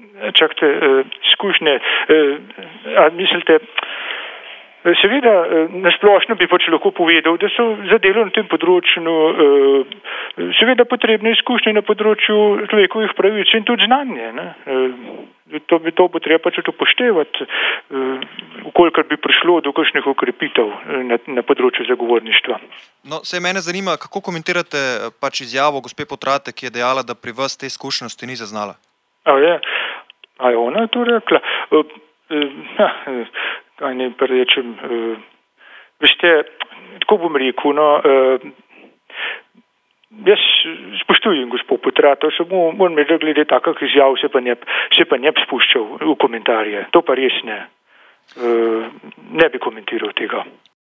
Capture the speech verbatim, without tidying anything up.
čakajte, izkušnje, a mislite, seveda, nasplošno bi pač lahko povedal, da so za delo na tem področju seveda potrebne izkušnje na področju človekovih pravic in tudi znanje. Ne? To bi to bo treba pač upoštevati, ukolikor bi prišlo do kakšnih ukrepitev na, na področju zagovorništva. No, se mene zanima, kako komentirate pač izjavo gospe Potrate, ki je dejala, da pri vas te izkušenosti ni zaznala? A je, a je ona to rekla? Ha, kaj ne pa rečem, veste, tako bom rekel, no, jaz spoštujem gospod Potrato, samo moram reči, da glede takih izjav se pa ne, se pa ne bi spuščal v komentarje, to pa res ne, ne bi komentiral tega.